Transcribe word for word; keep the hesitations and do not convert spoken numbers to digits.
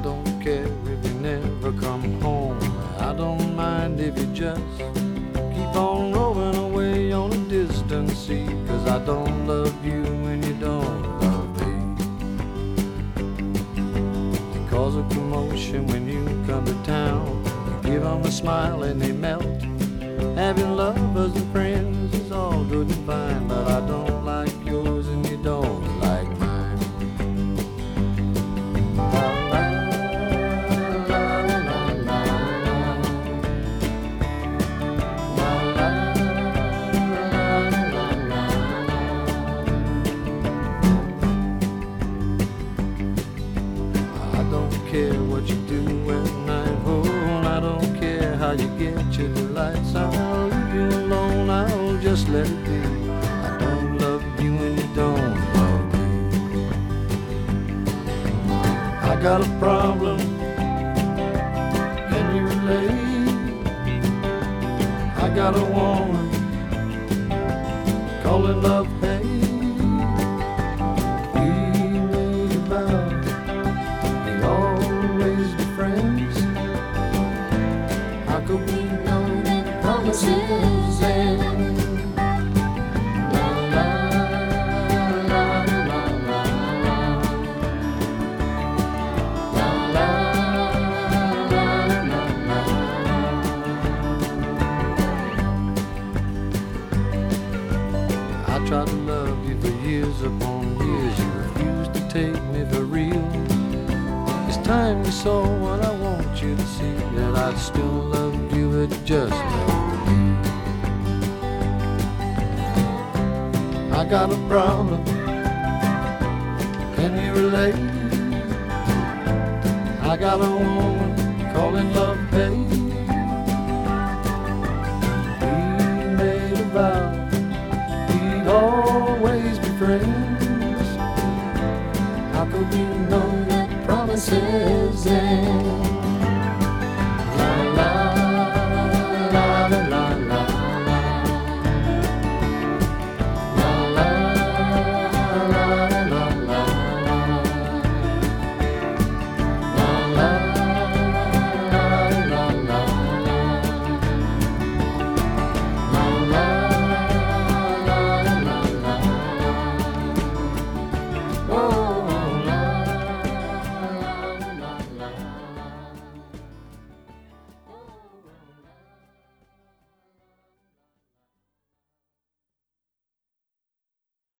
don't care if you never come home. I don't mind if you just keep on rolling away on a distant sea. Cause I don't love you when you don't love me. You cause a commotion when you come to town. You give them a smile and they melt. Having lovers and friends is all good and fine, but I don't like yours and you don't like mine. La, la, la, la, la, la, la, la, la. I don't care what you do at night, oh, I don't care how you get your delights. I'll leave you alone, I'll just let it be. I don't love you and you don't love me. I got a problem, can you relate? I got a woman, call it love hate. We made a vow, we'd always be friends. How could we know that promises end? La la la la la la la la la la. I tried to love you for years upon years. You refused to take me for real. It's time you saw what I want you to see, that I still love you, but just love me. I got a problem, can you relate? I got a woman calling love hate. We made a vow,